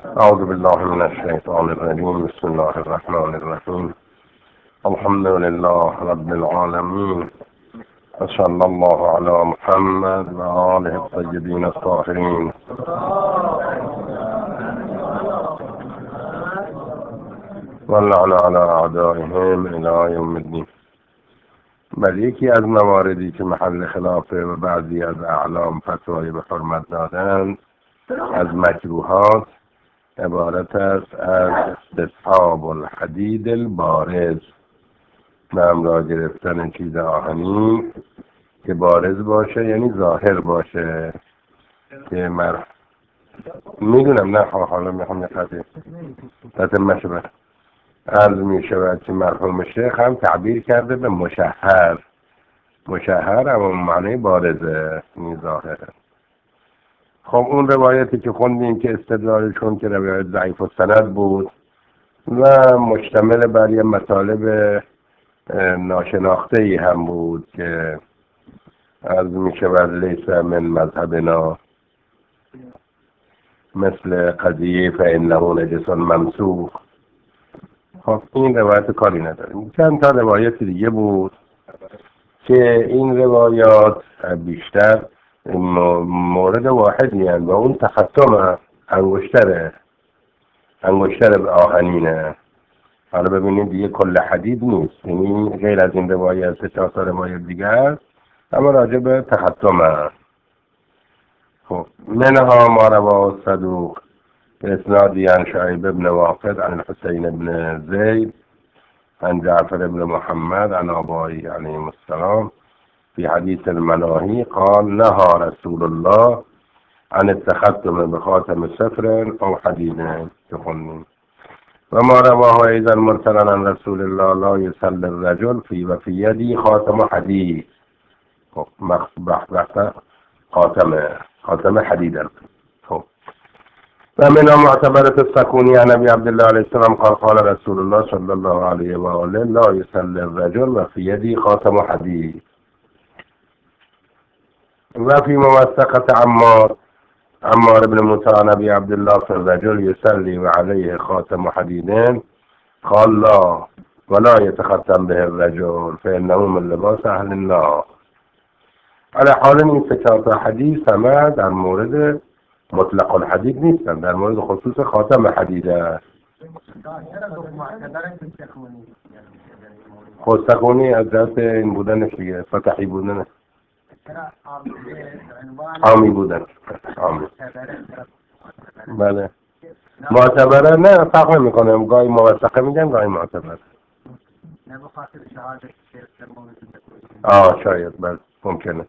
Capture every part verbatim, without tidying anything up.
أعوذ بالله من الشيطان الرجيم. بسم الله الرحمن الرحيم. الحمد لله رب العالمين، وصلى الله على محمد وآله الطيبين الطاهرين. واللعن على أعدائهم إلى يوم الدين. بل یکی از مواردی که محل خلافه و بعضی از اعلام فتوای به حرمت دادند از مکروهات عبارت است از استصحاب الحدید البارز، به امراه گرفتن چیز آهنی که بارز باشه، یعنی ظاهر باشه که مر میدونم نه حالا میخوام یه خطی تتمه شبه عرض می شود که مرحوم شیخ هم تعبیر کرده به مشهر. مشهر اما معنی بارزه، یعنی ظاهره. خب اون روایتی که خوندیم که استدلالشون که روایت ضعیف السند بود و مشتمل بر یه مطالب ناشناخته ای هم بود که عرض می شود لیس من مذهبنا، مثل قضیه فإنه نجس منسوخ. خب این روایت کاری نداریم. چند تا روایت دیگه بود که این روایات بیشتر مورد واحدی هست و اون تختم انگشتره انگشتر به آهنینه. حالا ببینید دیگه کل حدید نیست، یعنی غیر از این روایت سه چهار تا روایت دیگه هست اما راجع به تختم هست. خب منها ما رواه صدوق اسنادی عن شعیب بن واقد عن الحسین بن زید عن جعفر بن محمد عن آبائه علیهم السلام في حديث المناهي قال نهى رسول الله عن التختم بخاتم صفر أو حديد يخنون. وما رواه أيضا مرسلا عن رسول الله لا يصلي الرجل في وفي يدي خاتم حديد بحث خاتم خاتم حديد. ومنها معتبرة السكوني عن أبي عبد الله عليه السلام قال قال رسول الله صلى الله عليه وآله لا يصلي الرجل وفي يدي خاتم حديد. وفي موثقة عمار عمار بن موسى نبي عبد الله في الرجل يصلي وعليه خاتم حديدين قال لا ولا يتختم به الرجل فإنه من لباس أهل النار. على حال این ستات حدیث همه در مورد مطلق الحدید نیستن، در مورد خصوص خاتم حدید است. خستخونی از جهت این بودنش دیگه، فتحی بودنش، عامی بودن، عامی. بله معتبره نه فرق نمیکنه، گاهی موثقه میگن گاهی معتبره. آه شاید بله ممکنه.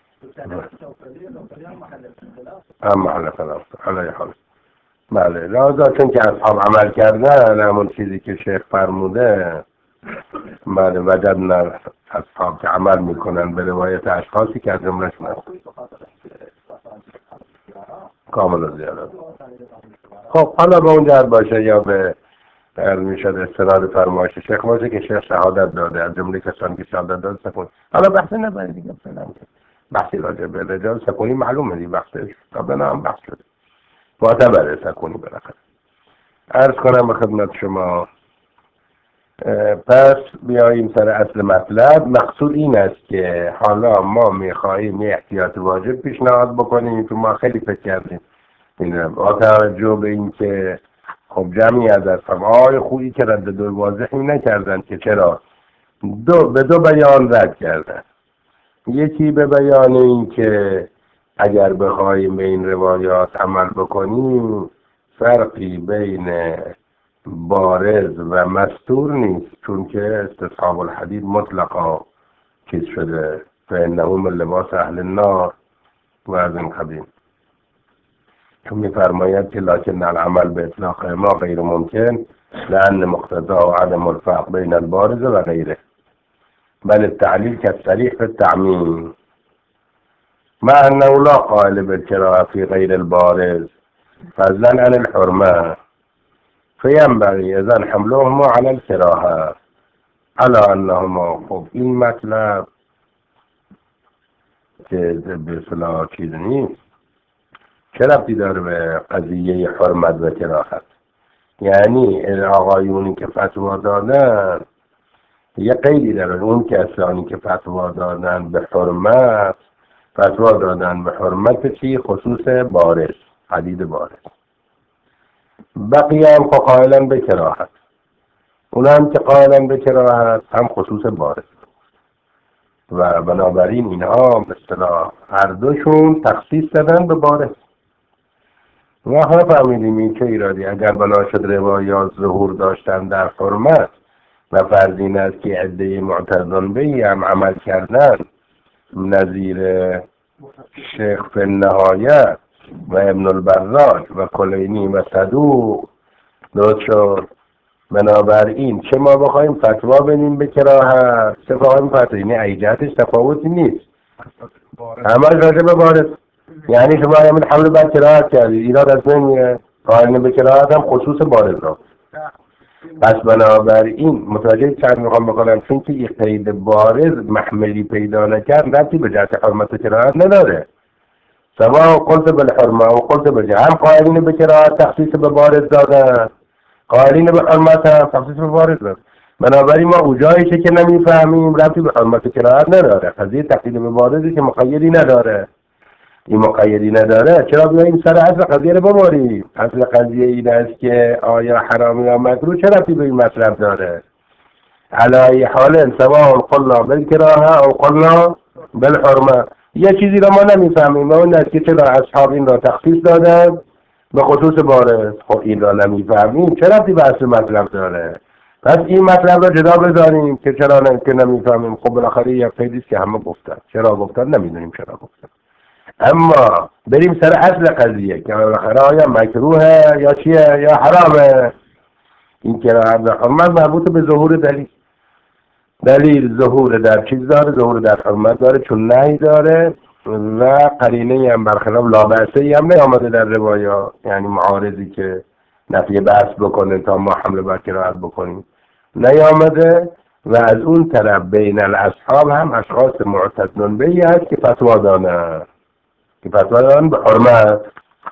هم محل خلاف علیه حال. بله لازم چون که اصحاب عمل کردن همون چیزی که شیخ فرموده، بله وجدنا اصحاب که عمل میکنن به روایت اشخاصی که از جملهشون هست کامل زیاده. خب حالا به اون جهت باشه یا به در میشد استناد فرمایش شیخ باشه که شیخ شهادت داده از جمله کسانی که شهادت داده سکون. حالا بحث نبرید دیگه فعلا، بحثی راجع به رجال سکونی معلومه دیگه، بحثش قبلا هم بحث شده معتبره سکونی بالاخره. عرض کنم به خدمت شما پس بیاییم سر اصل مطلب. مقصود این است که حالا ما میخواهیم یه احتیاط واجب پیشنهاد بکنیم که ما خیلی فکر کردیم این با توجه به این که خب جمعی از اصحاب خوبی که رد دو واضحی نکردن که چرا دو به دو بیان رد کردن. یکی به بیان این که اگر بخوایم به این روایات عمل بکنیم فرقی بین بارز و مستور نیست، چون که استصحاب الحدید مطلقا چیز شده فإنه من لباس اهل النار و از این قبیل. چون می‌فرماید که لکن العمل به اطلاق ما غیر ممکن لأن مقتضا و عدم الفرق بین البارز و غیره بل التعلیل كالصریح في التعمیم مع انه لا قائل بالكراهة في غیر البارز فضلا عن الحرمة فينبغي اذن حملهما على الكراهة على انهما. خب این مطلب که به اصطلاح چیز نیست چه ربطی داره به قضیه حرمت و کراهت؟ یعنی آقایونی که فتوا دادن یه قیدی داره، اون کسانی که فتوا دادن به حرمت، فتوا دادن به حرمت چی؟ خصوص بارز، حدید بارز. بقیه هم قائلن به کراهت، اون هم که قائلن به کراهت هم خصوص بارز، و بنابراین اینها مثلا هر دوشون تخصیص دادن به بارز. و ها فهمیدیم این چه ایرادی اگر بنا شد روایات ظهور داشتن در حرمت و فرض این است که عده معتزن به هم عمل کردن نظیر شیخ فی النهایه و ابن البراج و کلینی و صدوق درست شد. بنابراین چه ما بخوایم فتوا بدیم به کراهت، چه بخوایم فتوا، یعنی ایجادش تفاوتی نیست، همه راجع به بارز. یعنی شما همین حمل بر کراهت کردید، ایراد از من میره، قائل به کراهت هم خصوص بارز را. پس بنابراین متوجه چند میخوام بکنم، چون که این قید بارز محملی پیدا نکرد ربطی به جهت حرمت و کراهت نداره. سواء قلت بالحرمه و قلت بالجهل، هم قائلین به کراهت تخصیص به بارز دادن، قائلین به حرمت هم تخصیص به بارز دادن. بنابراین ما اوجایشه که نمیفهمیم ربطی به حرمت و کراهت نداره، قضیه تقیید به بارزی که مقیدی نداره. این مقیدی نداره چرا بیاییم سر اصل قضیه رو ببریم؟ اصل قضیه این است که آیا حرام یا مکروه چه ربطی به این مطلب داره؟ علی حال سواء قلنا بالکراهه او قلنا بالحرمه، یه چیزی رو ما نمیفهمیم و اون است که چرا اصحاب این را تخصیص دادن به خصوص بارز. خب این را نمیفهمیم چه ربطی به اصل مطلب داره؟ پس این مطلب را جدا بذاریم که چرا نه که نمیفهمیم. خب بالاخره یه قیدی که همه گفتن، چرا گفتن نمیدونیم چرا گفتن. اما بریم سر اصل قضیه که بالاخره آیا مکروهه یا چیه یا حرامه. این کراهت و حرمت مربوط به ظهور دلیل. دلیل ظهور در چیز داره، ظهور در حرمت داره چون نهی داره، و قرینه هم برخلاف لابعثه هم نیامده در روایات، یعنی معارضی که نفی بحث بکنه تا ما حمله بر کراهت بکنیم نیامده. و از اون طرف بین الاصحاب هم اشخاص معتدون بهی هست که فتوا دادن که فتوا دادن به حرمت.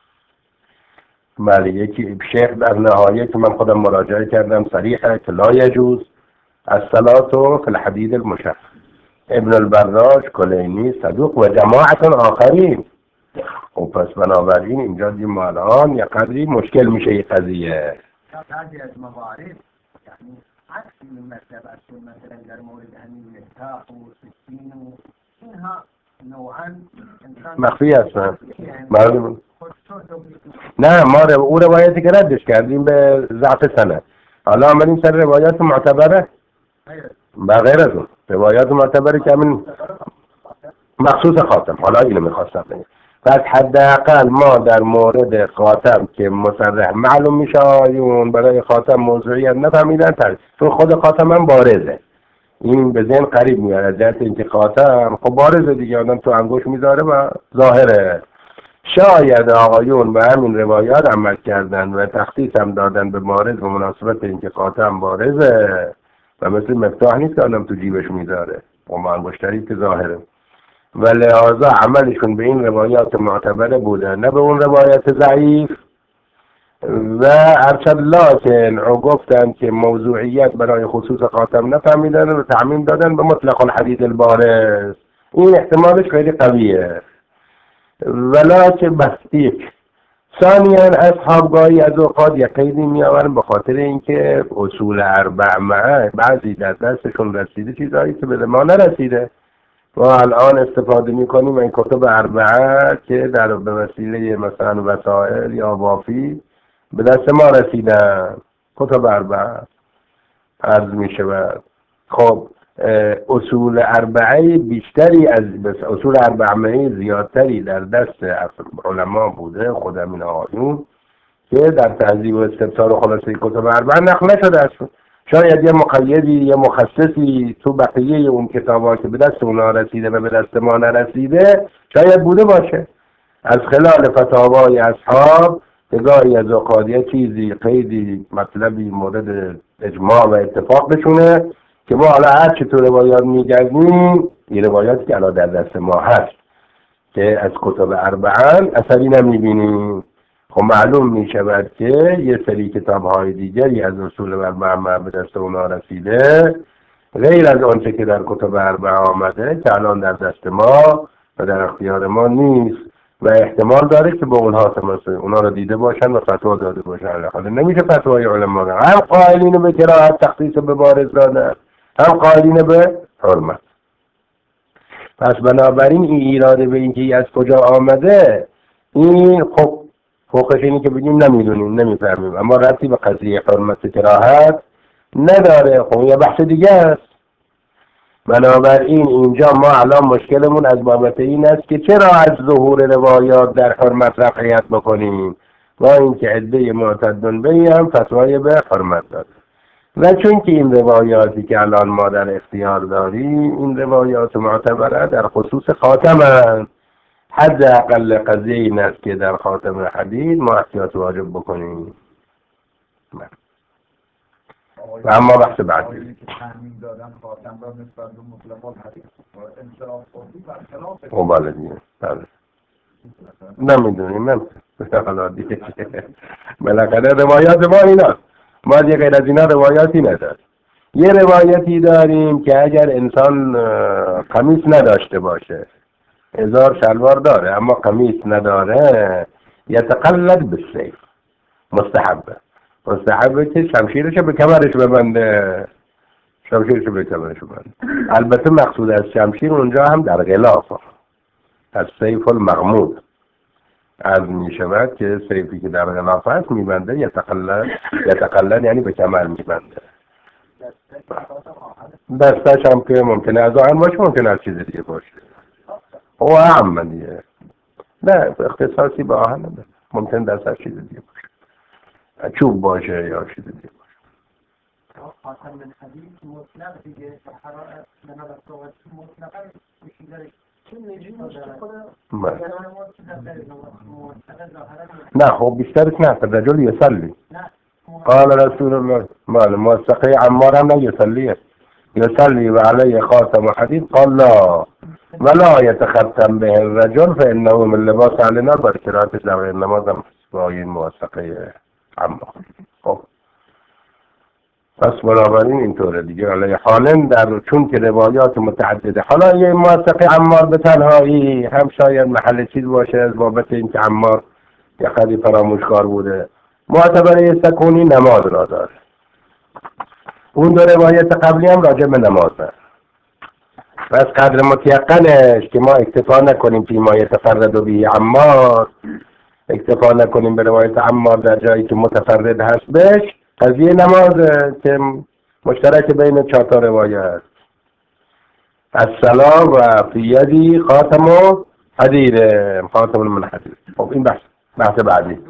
بله، یکی شیخ در نهایه که من خودم مراجعه کردم صریحه که لا یجوز الصلاة فی الحدید المشخص، ابن البراج، کلینی، صدوق و جماعت آخرین. و پس بنابراین اینجا دیم الان یا قدری مشکل میشه این قضیه. بعضی از موارد یعنی عکس این مطلب است، مثلا در مورد همین مفتاح و سکین و اینها نوعا مخفی هستن. نه ما او روایتی که ردش کردیم به ضعف سند، حالا آمدیم سر روایات معتبره و غیر از اون روایات معتبره که همین مخصوص خاتم. حالا اینو میخواستم بگم، پس حداقل ما در مورد خاتم که مصرح معلوم میشه آیون برای خاتم موضوعیت نفهمیدن تر، چون خود خاتم هم بارزه. این به ذهن قریب میاد از جهت اینکه خاتم خب بارزه دیگه، آدم تو انگوش میذاره و ظاهره. شاید آقایون به همین روایات عمل کردن و تخصیص هم دادن به بارز و مناسبت اینکه خاتم بارزه و مثل مفتاح نیست که آدم تو جیبش میذاره و با انگشتری که ظاهره، و لحاظا عملشون به این روایات معتبره بوده نه به اون روایت ضعیف. و ارشد لکن او گفتن که موضوعیت برای خصوص خاتم نفهمیدن و تعمیم دادن به مطلق الحدید البارز. این احتمالش خیلی قویه، ولکن بسیک. ثانیاً اصحاب گاهی از اوقات یک قیدی میآورن به خاطر اینکه اصول اربع معه بعضی در دستشون رسیده چیزایی که به ما نرسیده و الان استفاده میکنیم این کتب اربعه که در به وسیله مثلا وسائل یا وافی به دست ما رسیدن. کتب اربعه عرض میشود. خب اصول اربعه بیشتری از اصول اربعه زیادتری در دست علما بوده، خود امین آقایون، که در تهذیب و استبصار و خلاصه کتب اربعه نقل نشده است. شاید یه مقیدی یه مخصصی تو بقیه اون کتابا که به دست اونا رسیده و به دست ما نرسیده شاید بوده باشه از خلال فتاوای اصحاب، گاهی از اوقات یه چیزی قیدی مطلبی مورد اجماع و اتفاق بشونه که ما حالا هر چی تو روایات میگردیم، این روایاتی که الان در دست ما هست که از کتب اربعن اثری نمیبینیم. خب معلوم میشود که یه سری کتاب‌های دیگری از اصول اربعه به دست اونا رسیده، غیر از آنچه که در کتب اربعه آمده که الان در دست ما و در اختیار ما نیست و احتمال داره که به اونها تماس اونا رو دیده باشن و فتوا داده باشن. حالا نمیشه فتوای علما رو هم قائلین به کراهت تخصیص به بارز دادن، هم قائلین به حرمت. پس بنابراین این ایراده به اینکه از کجا آمده، این خب فوقش اینی که بگیم نمیدونیم نمیفهمیم، اما ربطی به قضیه حرمت کراهت نداره. خب یه بحث دیگه است. بنابراین اینجا ما الان مشکلمون از بابت این است که چرا از ظهور روایات در حرمت رفعیت بکنیم، با اینکه عده معتدون به هم فتوای به حرمت داد. و چون که این روایاتی که الان ما در اختیار داریم این روایات معتبره در خصوص خاتم هست، حد اقل قضیه این است که در خاتم حدید ما احتیاط واجب بکنیم. و اما بحث بعدی او بله دیگه بله نمیدونیم. من حالا دیگه بالاخره روایات ما اینا، ما دیگه غیر از اینا روایاتی نداریم. یه روایتی داریم که اگر انسان قمیص نداشته باشه، هزار شلوار داره اما قمیص نداره، یتقلد بالسیف، مستحبه مستحبه که شمشیرشو به کمرش ببنده، شمشیرشو به کمرش ببنده. البته مقصود از شمشیر اونجا هم در غلاف از سیف المغمود از می شود که سیفی که در غلاف هست میبنده، یتقلد یتقلد یعنی به کمر میبنده. دستش هم که ممکنه از آهن باشه، ممکنه از چیز دیگه باشه، او هم دیگه نه اختصاصی به آهن نده، ممکن دستش چیز دیگه باشه، چوب باشه یا چیز دیگه باشه. خاتم من حدید مطلق دیگه حرارت منابع صحبت مطلقا بشیدارش چون نجیمش خدا نه خب بیشترش نه الرجل يصلي قال رسول الله مال موثقه عمار هم نه يصلي يصلي وعليه خاتم حديد قال لا ولا يتختم به الرجل فإنه من لباس أهل النار. بشرات در نماز هم با این موثقه عمار. خب پس بنابراین اینطوره دیگه. علی حالن در چون که روایات متعدده، حالا یه موثقه عمار به تنهایی هم شاید محل چیز باشه از بابت اینکه عمار یه قدری فراموشکار بوده، معتبره سکونی نماز را داره. اون دو روایت قبلی هم راجع به نماز داره. پس قدر متیقنش که ما اکتفا نکنیم که ما یتفرد و بی عمار، اکتفا نکنیم به روایت عمار در جایی که متفرد هست بش، قضیه نماز که مشترک بین چهار تا روایت است. الصلاة و فی یدی خاتم و حدید، خاتم من حدید. خب این بحث بحث بعدی.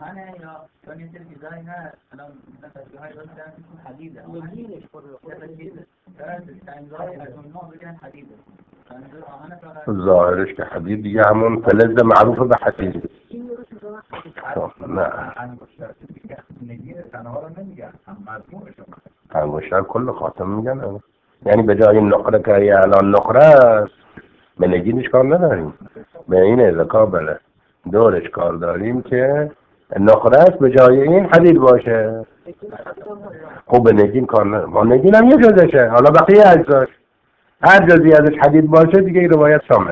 ظاهرش که حدید دیگه همون فلز معروف به حدید. نه انگشتر کل خاتم میگن، یعنی به جای نقره که الان نقره است به نگینش کار نداریم، به این ازاکا بله دورش کار داریم که نقره است به جای این حدید باشه. خب به نگین کار نداریم، ما نگین هم یه جزشه، حالا بقیه اجزاش هر جزی ازش حدید باشه دیگه این روایت شامل.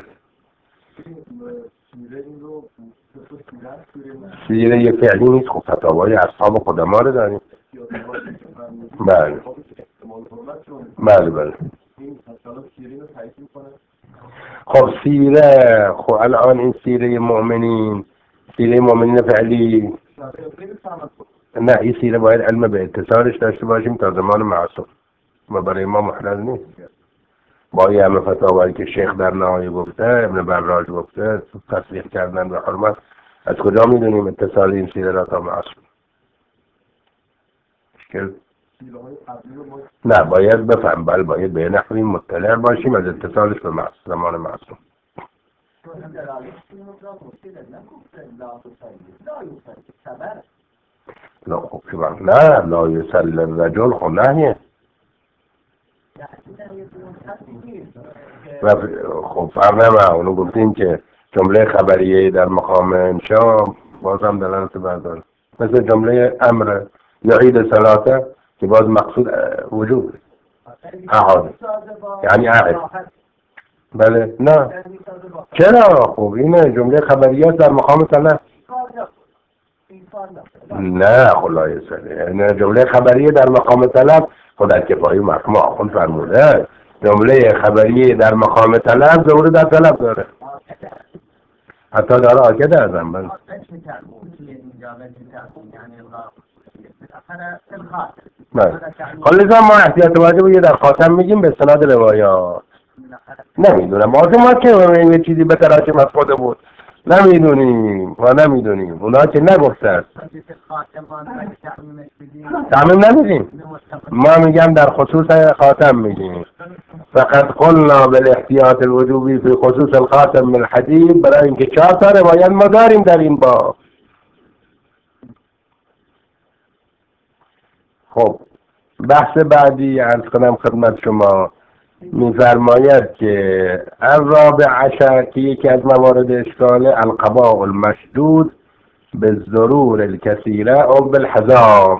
سیره یه فعلی نیست، خب فتاوای اصحاب قدما رو داریم. بله بله بله خب سیره، خب الان این سیره مؤمنین، سیره مؤمنین فعلی نه، این سیره باید علم به اتصالش داشته باشیم تا زمان معصوم و برای ما محرز نیست. با یه همه فتاوایی که شیخ در نهایه گفته، ابن براج گفته، تصریح کردن به حرمت، از کجا میدونیم اتصال این سیره را تا معصوم؟ مشکل نه، باید بفهم، بل باید به نحوی مطلع باشیم از اتصالش به معصوم، زمان معصوم. لا خب شما نه لا یسل الرجل خب نهیه و خب فرق نمه اونو گفتیم که جمله خبریه در مقام انشا بازم دلالت برداره، مثل جمله امر یعید صلاته که باز مقصود وجود احاد یعنی احد. بله نه چرا؟ خوب اینه جمله خبریه در مقام طلب. نه خدای سره نه جمله خبریه در مقام طلب خود کفایی مرحوم آخوند فرموده جمله خبریه در مقام طلب ظهور در طلب داره، حتی داره آکده ازم بله. خب لذا ما احتیاط واجب یه در خاتم میگیم به سند روایات. نمیدونم ما ما که یه چیزی به تراجم از خود بود نمیدونیم و نمیدونیم اونا که نگفتن تعمیم نمیدیم، ما میگم در خصوص خاتم میگیم فقط قلنا بالاحتیاط الوجوبی فی خصوص الخاتم من الحدید، برای اینکه چهار تا روایت ما داریم در این باب. خب بحث بعدی عرض کنم خدمت شما می‌فرماید که الرابع عشر که یکی از موارد اشکال القباء المشدود بالضرور الکثیره او بالحذار،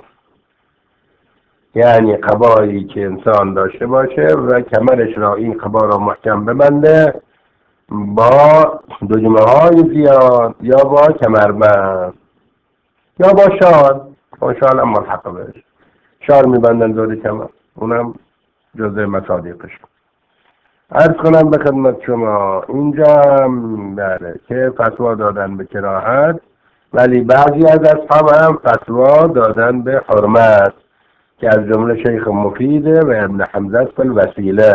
یعنی قبایی که انسان داشته باشه و کمرش را این قبا را محکم ببنده با دجمه های زیاد یا با کمربند یا با شال، با شال هم ملحق بهش شال میبندن دور کمر، اونم جزء مصادیقش. عرض کنم به خدمت شما اینجا بله که فتوا دادن به کراهت، ولی بعضی از اصحاب هم فتوا دادن به حرمت که از جمله شیخ مفیده و ابن حمزه است الوسیله.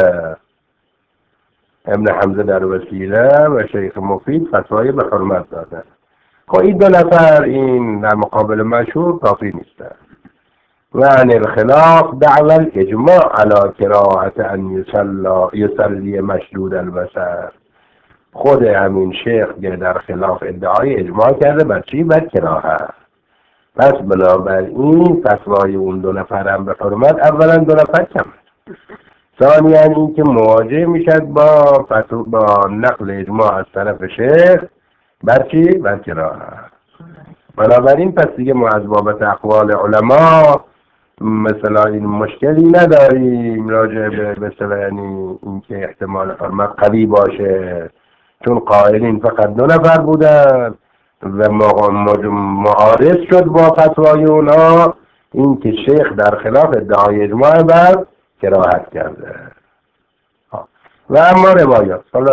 ابن حمزه در وسیله و شیخ مفید فتوای به حرمت دادن. خب این دو نفر این در مقابل مشهور کافی نیستن. و عن الخلاف دعوى الاجماع على کراهت ان یصلی یصلی مشدود البصر. خود همین شیخ در خلاف ادعای اجماع کرده بر چی؟ بر کراهت. پس بنابراین فتوای اون دو نفر هم به حرمت، اولا دو نفر کم، ثانیا این که مواجه میشد با فتو با نقل اجماع از طرف شیخ بر چی؟ بر کراهت. بنابراین پس دیگه ما از بابت اقوال علما مثلا این مشکلی نداریم راجع به مثلا یعنی اینکه احتمال حرمت قوی باشه، چون قائلین فقط دو نفر بودن و معارض شد با فتوای اونا این که شیخ در خلاف ادعای اجماع بر کراهت کرده. و اما روایات حالا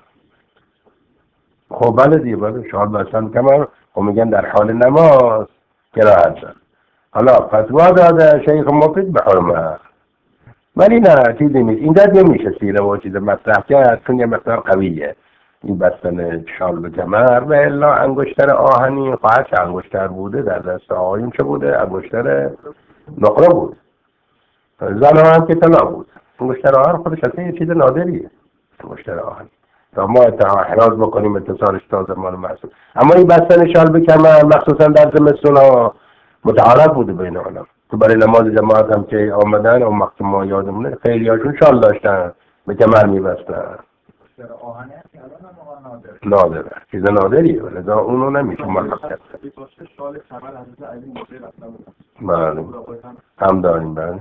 خب بله دیگه بله شاید بستن کمر خب میگن در حال نماز کراهت دارد. حالا فتوا داده شیخ مفید به حرمت، ولی نه چیزی نیست این داد نمیشه سیره و چیز مطرح کرد چون یه مقدار قویه این بستن شال به کمر و الا انگشتر آهنی خواهد چه انگشتر بوده در دست آقایون چه بوده؟ انگشتر نقره بود، زن هم که طلا بود. انگشتر آهن خودش اصلا یه چیز نادریه انگشتر آهن تا ما احراز بکنیم اتصالش تازه مال محسوب. اما این بستن شال به کمر مخصوصا در زمستون ها متعارف بوده بین علما تو برای نماز جماعت هم که آمدن اون وقت ما یادمونه خیلی هاشون شال داشتن به کمر میبستن. نادره چیز نادریه ولذا اونو نمیشه ملحق کرد. بله هم داریم بله.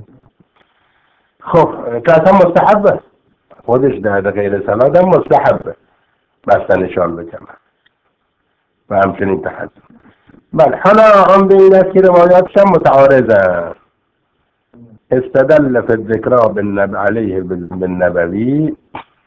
خب که اصلا مستحبه خودش در غیر صلات هم مستحبه بستن شال به کمر و همچنین تحضر. بله حالا هم به این است که روایاتش هم متعارضه. استدل فی الذکرى بالنب علیه بالنبوی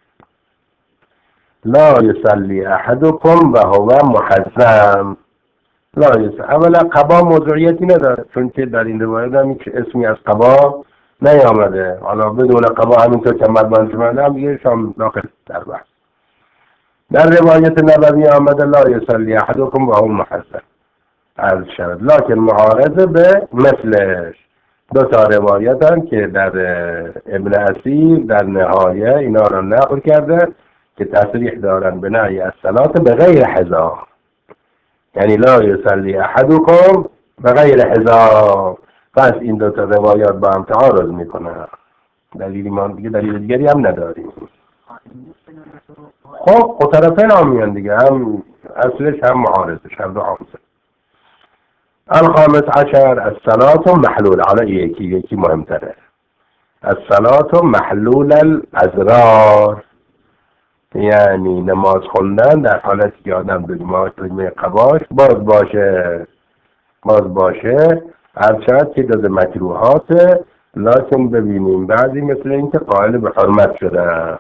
لا یصلی احدکم و هو محزم. لا یصلی اولا قبا موضوعیتی نداره چون که در این روایت هم هیچ اسمی از قبا نیامده، حالا بدون قبا همینطور که مدبان شمانده هم دیگه شام داخل در بحث. در روایت نبوی آمده لا یصلی احدکم و هو محزم از شرط، لکن معارضه به مثلش. دو تا روایت هم که در ابن اسیر در نهایه اینا را نقل کرده که تصریح دارن به نهی از صلات به غیر حذا، یعنی لا یصلی احدکم به غیر حذا. پس این دو تا روایات با هم تعارض میکنه، دلیلی ما دیگه دلیل دیگری هم نداریم. خب خب طرفین هم میان دیگه، هم اصلش هم معارضش، هم دو عامسه. الخامس عشر الصلاة محلول، حالا یکی یکی مهمتره. الصلاة محلول الازرار، یعنی نماز خوندن در حالتی که آدم دگمه دگمه قباش باز باشه باز باشه هرچند که جز مکروهاته، لکن ببینیم بعضی مثل این که قائل به حرمت شده.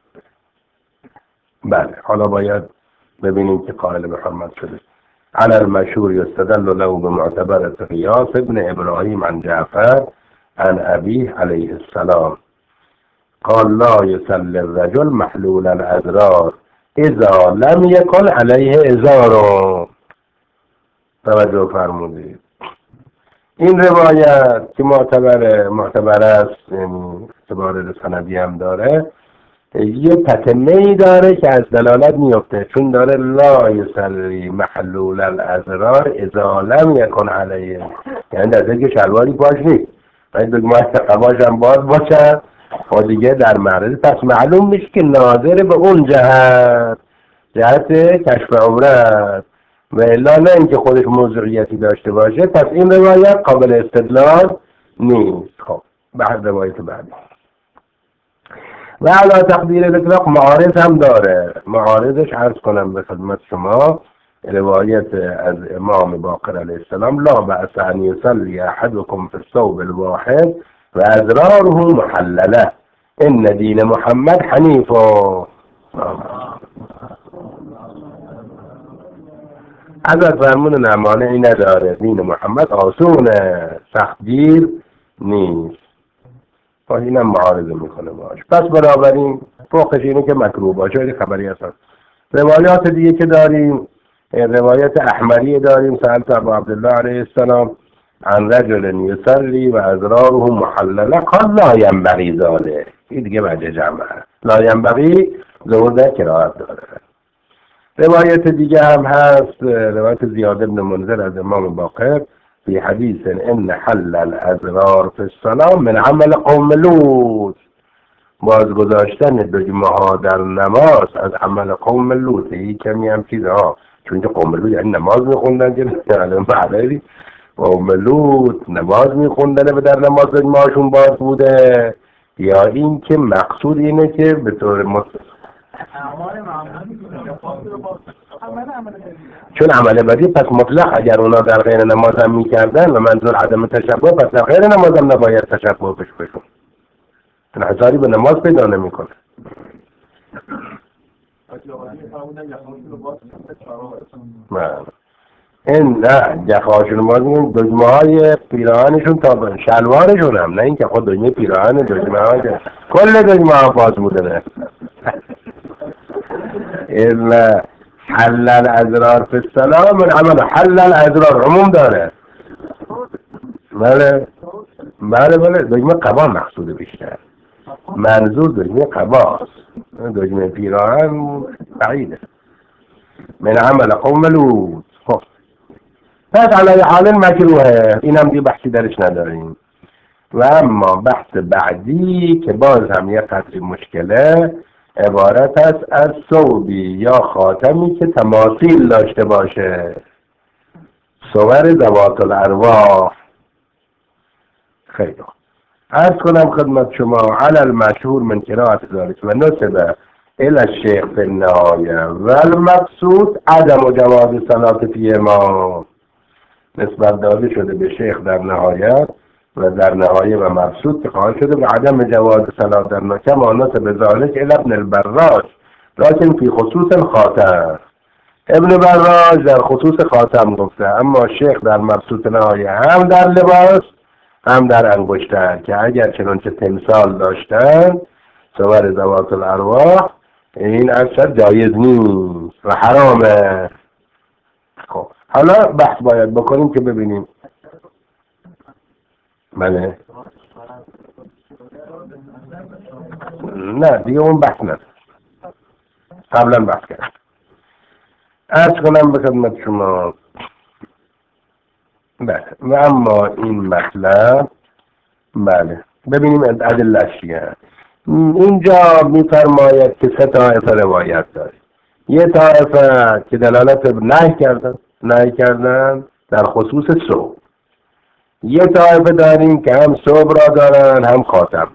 بله حالا باید ببینیم که قائل به حرمت شده. على المشهور يستدل له بمعتبرة قياس ابن إبراهيم عن جعفر عن أبيه عليه السلام قال لا يصلي الرجل محلول الأزرار اذا لم يكن عليه ازار. توجه فرمودید. این روایت که معتبر معتبر است، یعنی اعتبار سندی هم داره، یه تتمه‌ای داره که از دلالت میفته، چون داره لا یصلی محلول الازرار اذا لم یکن علیه، یعنی در ذکر شلواری پاش نیست، باید بگم قباش هم باز باشه و دیگه در معرض، پس معلوم میشه که ناظر به اون جهت جهت کشف عورت و الا نه اینکه خودش موضوعیتی داشته باشه، پس این روایت قابل استدلال نیست. خب بعد روایت بعدی و علا تقدیر الاطلاق معارض هم داره. معارضش عرض کنم به خدمت شما روایت از امام باقر علیه السلام لا بأس ان یصلی احدکم فی الثوب الواحد و ازراره محلله ان دین محمد حنیف. حضرت فرمون نمانه ای نداره، دین محمد آسونه، سختگیر نیست. با اینم معارضه میکنه باش. پس بنابراین فوقش اینه که مکروه باشه، ولی خبری هست. روایات دیگه که داریم، روایت احمدی داریم سألت ابو عبدالله علیه السلام عن رجل یصلی و ازراره محلله قال لا ینبغی ذلک. این دیگه بعد جمعه لا ینبغی زورده کرایت داره. روایت دیگه هم هست، روایت زیاد بن منذر از امام باقر فی حدیث ان حل الازرار فی الصلاة من عمل قوم لوط، باز گذاشتن دگمه ها در نماز از عمل قوم لوط. این کمی هم چیز ها، چون که قوم لوط یعنی نماز میخوندن که بعدی قوم لوط نماز میخوندن و در نماز دگمه هاشون باز بوده، یا این که مقصود اینه که به طور مطلق چون عمل بدی پس مطلق اگر اونا در غیر نماز هم میکردن و منظور عدم تشبه، پس در غیر نماز هم نباید تشبه بش بشون، انحصاری به نماز پیدا نمیکنه. این نه یخهاشون باز میگن دجمه های پیراهنشون تا شلوارشون هم، نه این که خود دجمه پیراهن دجمه های کل دجمه ها باز بوده نه. الا حل الازرار فی الصلاة من عمل حل الازرار عموم داره. بله بله بله دجمه قبا مقصوده بیشتر، منظور دجمه قباست، دجمه پیراهن بعیده. من عمل قوم لوط. خب پس علی حال مکروهه، این هم دیگه بحثی درش نداریم. و اما بحث بعدی که باز هم یه قدری مشکله، عبارت است از ثوبی یا خاتمی که تماثیل داشته باشه، صور ذوات الارواح. خیلی عرض کنم خدمت شما علی المشهور من قرائت ذلك و نسبه الى الشیخ فی النهایه و المقصود عدم جواز صلاة فیهما، نسبت داده شده به شیخ در نهایت و در نهایه و مبسوط که قائل شده به عدم جواز صلاة در نکه مانت به ذالک الى ابن البراج لیکن فی خصوص الخاتم. ابن براج در خصوص خاتم گفته، اما شیخ در مبسوط نهایه هم در لباس هم در انگشتر که اگر چنانچه تمثال داشتن صور ذوات الارواح این اصلا جایز نیست و حرامه. خب حالا بحث باید بکنیم که ببینیم. بله نه دیگه اون بحث نه، قبلا بحث کرد. عرض کنم به خدمت شما بله و اما این مطلب بله ببینیم ادله‌اش چیه. اینجا میفرماید که سه طایفه روایت داره. یه طایفه که دلالت به نهی کردن نهی کردن در خصوص صبح. یه طایفه داریم که هم صبح را دارن هم خاتم.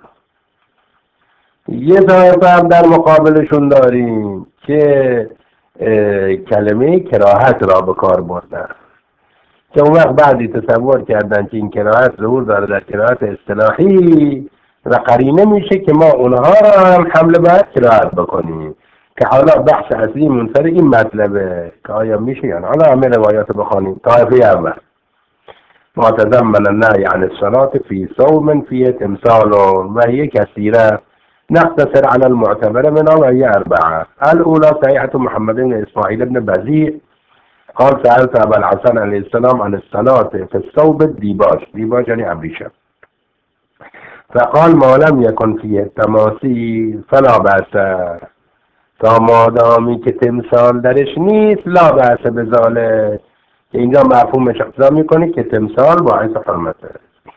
یه طایفه هم در مقابلشون داریم که کلمه کراهت را به کار بردن، که اون وقت بعدی تصور کردن که این کراهت ظهور داره در کراهت اصطلاحی و قرینه میشه که ما اونها را هم حمله بر کراهت بکنیم، که حالا بحث اصلی منصر این مطلبه که آیا میشه یا نه. حالا همه روایات بخوانیم. طایفه اول ما تضمن النهی عن الصلاة في صوم فيه تمثال وهي كثيرة، نقتصر على المعتبر منها وهي أربعة. الأولى صحيحة محمد بن إسماعيل بن بزيع قال سألت أبا الحسن عليه السلام عن الصلاة في الثوب الديباج، ديباج يعني أبريشة، فقال ما لم يكن فيه التماثيل فلا بأس، تا مادامی که تمثال درش نیست لا بأس بذلك. اینجا مفهومش اقتضا میکنه که تمثال باعث حرمته.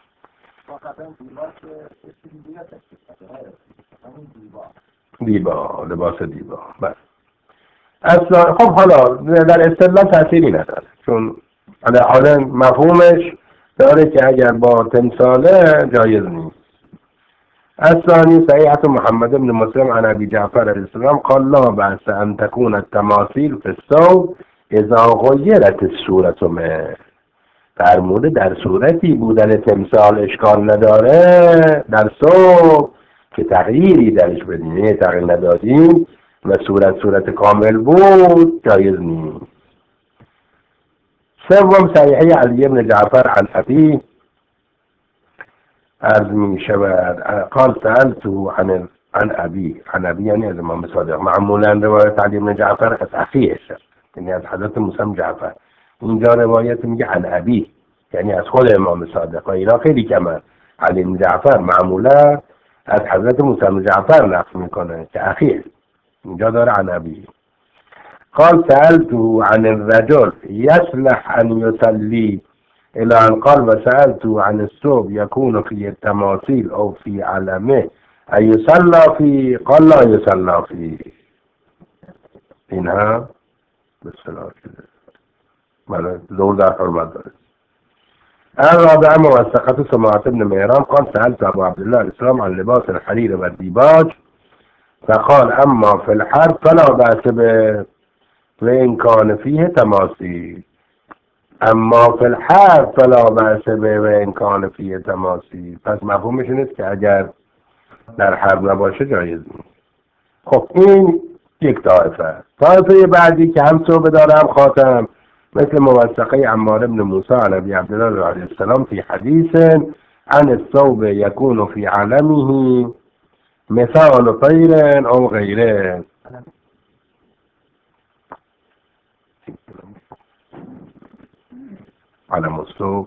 دیبا، لباس دیبا. بله. اصلا خب حالا در استدلال تأثیری نداره، چون حالا مفهومش داره که اگر با تمثاله جایز نیست. الثاني صحيحة محمد بن مسلم عن أبي جعفر عليه السلام قال لا بأس أن تكون التماثيل في الثوب اذا غیرت الصورت منه. در مورد در صورتی بودن تمثال اشکال نداره، در صورت که تغییری درش بدیم تغییر ندادیم و صورت صورت کامل بود جایز نیست. سوم صحیحه علی بن جعفر عن ابی عرض می شود قال سألته عن عن ابی عن ابی یعنی از امام صادق. معمولا روایت علی بن جعفر از اخیه، یعنی از حضرت موسی جعفر. اینجا روایت میگه عن ابی یعنی از خود امام صادق، و اینا خیلی کمه. علی بن جعفر معمولا از حضرت موسی جعفر نقل میکنه که اخیه، اینجا داره عن ابی. قال سألته عن الرجل يصلح أن يصلي إلى أن قال وسألته عن الثوب يكون في التماثيل أو في علمه أن يصلى فيه قال لا يصلى فيه. اینها بسیار شده بله زور در حرمت داره. الرابع موثقة سماعة بن مهران قال سألت أبو عبد الله الإسلام عن لباس الحرير والديباج فقال أما في الحرب فلا بأس به وإن كان فيه تماثيل، اما في الحرب فلا بأس به وإن كان فيه تماثيل. پس مفهومش نیست که اگر در حرب نباشه جایز نیست. خب این یک طایفه. طایفه بعدی که هم صوبه داره هم خاتم، مثل موثقه عمار بن موسی عن ابي عبد الله علیه السلام في حديث عن الثوب يكون في علمه مثال طير او غيره. علم الثوب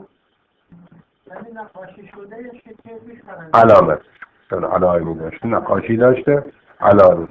علامت علائمی داشته، نقاشی داشته، علامت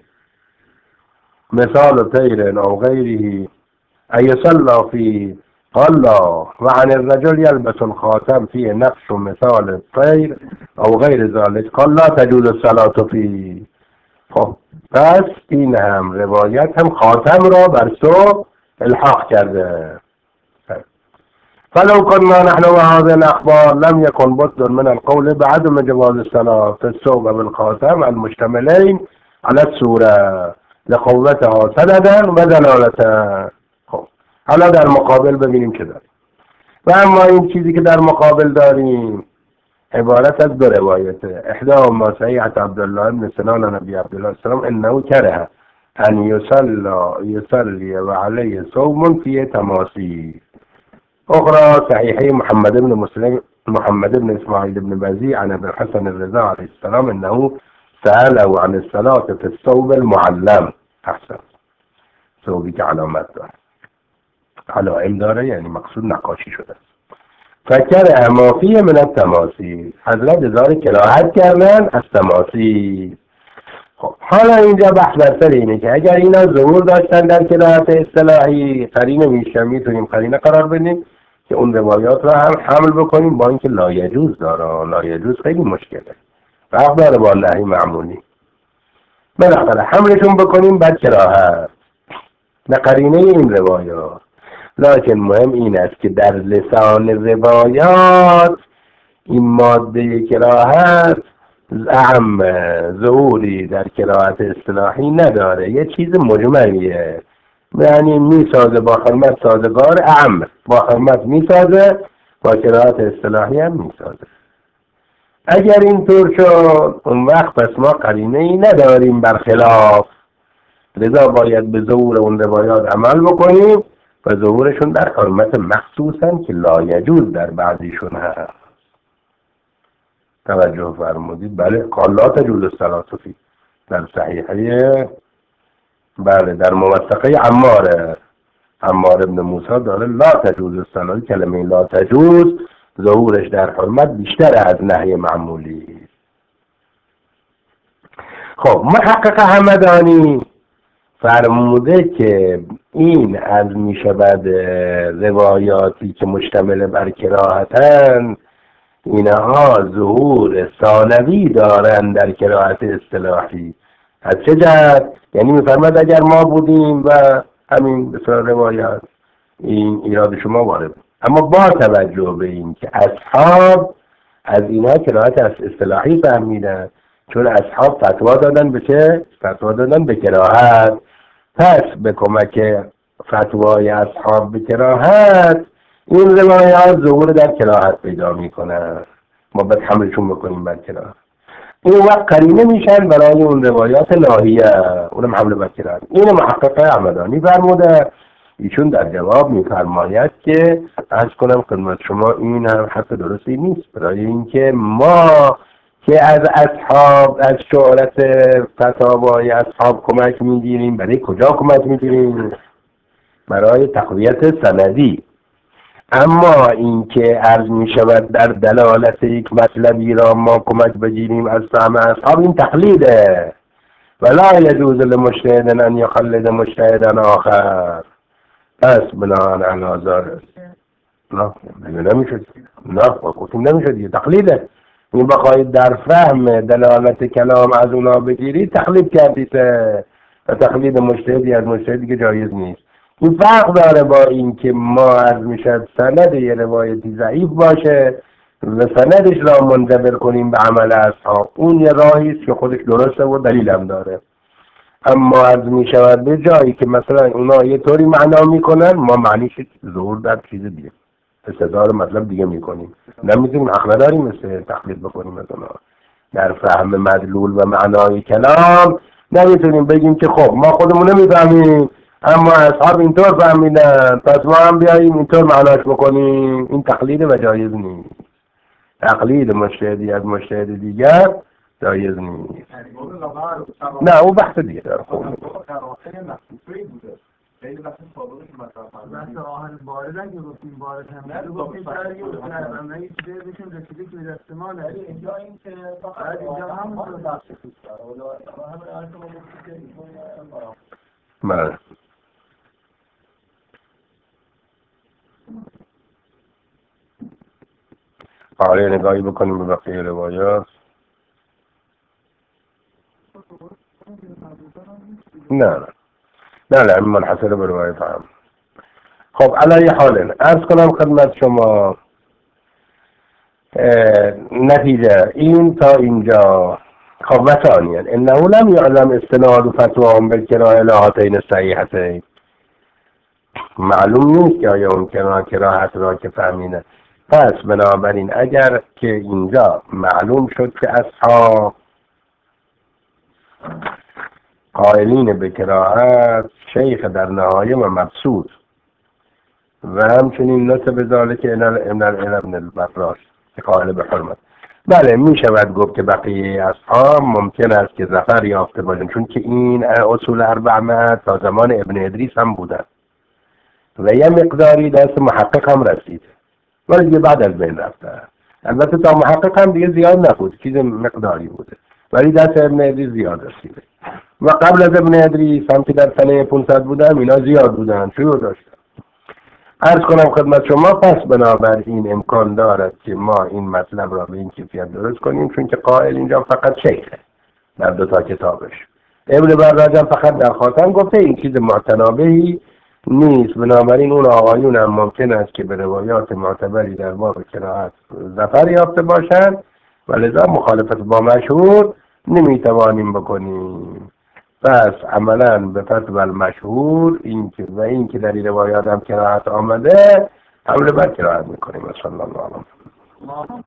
مثال طير او غيره أن يصلى في قال لا. وعن الرجل يلبس الخاتم فيه نقش مثال الطير أو غير ذلك قال لا تجوز الصلاة فيه. خب پس این هم روایت هم خاتم را بر صبح الحاق کرده. فلو كنا نحن وهذه الأخبار لم يكن بد من القول بعدم جواز الصلاة في الثوب بالخاتم المشتملين على الصورة لقوتها سندا و دلالتا. خب حالا در مقابل ببینیم که داریم. و اما این چیزی که در مقابل داریم عبارت از دو روایته. احداهما صحیحة عبدالله بن سنان نبی عبدالله السلام انه کره ان یصلی یصلی و علیه ثوب فیه تماثیل. اخرى صحیحه محمد بن مسلم محمد بن اسماعیل بن بزیع عن ابن الحسن الرضا علیه السلام انه سأله عن الصلاة في الثوب المعلم. احسن، ثوبی که علامت داره، علائم داره، یعنی مقصود نقاشی شده است. فکر ما فیه من التماثیل، حضرت ازار کراهت کردن از تماثیل. خب حالا اینجا بحث بر سر اینه که اگر اینا ظهور داشتن در کراهت اصطلاحی قرینه میشه، میتونیم قرینه قرار بدیم که اون روایات را هم حمل بکنیم، با اینکه لایجوز داره. لایجوز خیلی مشکله، فرق داره با نهی معمولی. بالاخره حملشون بکنیم بعد کراهت به قرینه این روایات. لکن مهم این است که در لسان روایات این ماده کراهت اعم ظهوری در کراهت اصطلاحی نداره، یه چیز مجملیه، یعنی میسازه با حرمت سازگار اعم، با حرمت میسازه، با کراهت اصطلاحی هم میسازه. اگر اینطور شد اون وقت پس ما قرینه ای نداریم برخلاف، لذا باید به ظهور اون روایات عمل بکنیم و ظهورشون در حرمت مخصوصا که لا یجوز در بعضیشون هست. توجه فرمودید؟ بله قال لا تجوز الصلاة فی، در صحیحه بله در موثقه عمار عمار ابن موسی داره لا تجوز الصلاة، کلمه لا تجوز ظهورش در حرمت بیشتر از نهی معمولی. خب محقق همدانی فرموده که این از می شود روایاتی که مشتمل بر کراهتن اینها ظهور ثانوی دارن در کراهت اصطلاحی. از چه جهت؟ یعنی میفرماد اگر ما بودیم و همین بسیار روایات این ایراد شما وارد، اما با توجه به این که اصحاب از اینها کراهت اصطلاحی فهمیدن، چون اصحاب فتوا دادن به چه؟ فتوا دادن به کراهت، پس به کمک فتوای اصحاب به کراهت این روایات ظهور در کراهت پیدا میکنن، ما باید حملشون بکنیم بر کراهت. این وقت قرینه میشن برای اون روایات ناهیه، اونم حمل بر کراهت. این محقق همدانی فرموده. ایشون در جواب میفرماید که عرض کنم خدمت شما این هم حرف درستی نیست، برای اینکه ما که از اصحاب از شهرت فتاوای اصحاب کمک میگیریم، برای کجا کمک میگیریم؟ برای تقویت سندی. اما این که عرض می شود در دلالت یک مطلبی را ما کمک بگیریم از فهم اصحاب، این تقلیده. ولا یجوز لمجتهد ان یقلد مجتهدا آخر. پس بناهن الازار نه نمیشد، نه گفتیم نمیشد، یه تقلیده. این بخواهید در فهم دلالت کلام از اونا بگیرید تقلید کردید و تقلید مجتهدی از مجتهدی که جایز نیست. این فرق داره با این که ما عرض میشد سند یه روایتی ضعیف باشه و سندش را منجبر کنیم به عمل اصحاب، اون یه راهی است که خودش درسته و دلیل هم داره. اما عرض میشود به جایی که مثلا اونا یه طوری معنا میکنن ما معنیش ظهور در چیز دیگه، استدار مطلب دیگه میکنیم، نمیتونیم حق نداریم مثل تقلید بکنیم از اونا در فهم مدلول و معنای کلام. نمیتونیم بگیم که خب ما خودمون نمیفهمیم اما اصحاب اینطور فهمیدن پس ما هم بیاییم اینطور معناش بکنیم. این تقلید و جایز نیست. تقلید مجتهدی از مجتهد دیگر جایز نیست. نه اون بحث دیگه داره. خوب خیلی وقتی سابقه که مطرح بحث آهن بارد اگه گفتیم بارد هم نه گفتیم برای یه اصلا نه یه چیزی بهشون رسیده که به دست ما نه اینجا این که فقط اینجا هم رو بحث توش داره ولی همه هر که ما گفتیم که اینجا بله آره نگاهی بکنیم به بقیه روایات. نه نه نه نه این منحصر به روایت هم. خب علی حال عرض کنم خدمت شما نتیجه این تا اینجا. خب و ثانیا انه لم یعلم استناد فتواهم بالکراهه لهاتین الصحیحتین، معلوم نیست که آیا اون کراهت را که فهمیده. پس بنابراین اگر که اینجا معلوم شد که اصحاب قائلین به کراهت شیخ در نهایه و مبسوط و همچنین نسب ذالک ابن ابن البراش قائل به حرمت، بله می شود گفت که بقیه اصحاب ممکن است که ظفر یافته باشند، چون که این اصول اربعه تا زمان ابن ادریس هم بودن و یه مقداری دست محقق هم رسید ولی دیگه بعد از بین رفته. البته تا محقق هم دیگه زیاد نبود، چیز مقداری بوده ولی دست ابن ادریس زیاد رسیده و قبل از ابن ادریس هم که در سنه پانصد بودن اینا زیاد بودن شروع داشتن. عرض کنم خدمت شما پس بنابراین امکان دارد که ما این مطلب را به این کیفیت درست کنیم، چون که قائل اینجا فقط شیخه در دو تا کتابش ابن براج فقط در خاتم گفته این چیز معتنابهی نیست، بنابراین اون آقایون هم ممکن است که به روایات معتبری در باب قرائت ظفر یافته باشند و لذا مخالفت با مشهور نمیتوانیم بکنیم. پس عملا به فتوی المشهور این که و این که در این روایات هم قرائت آمده حمله بر قرائت میکنیم. صلی الله علیه و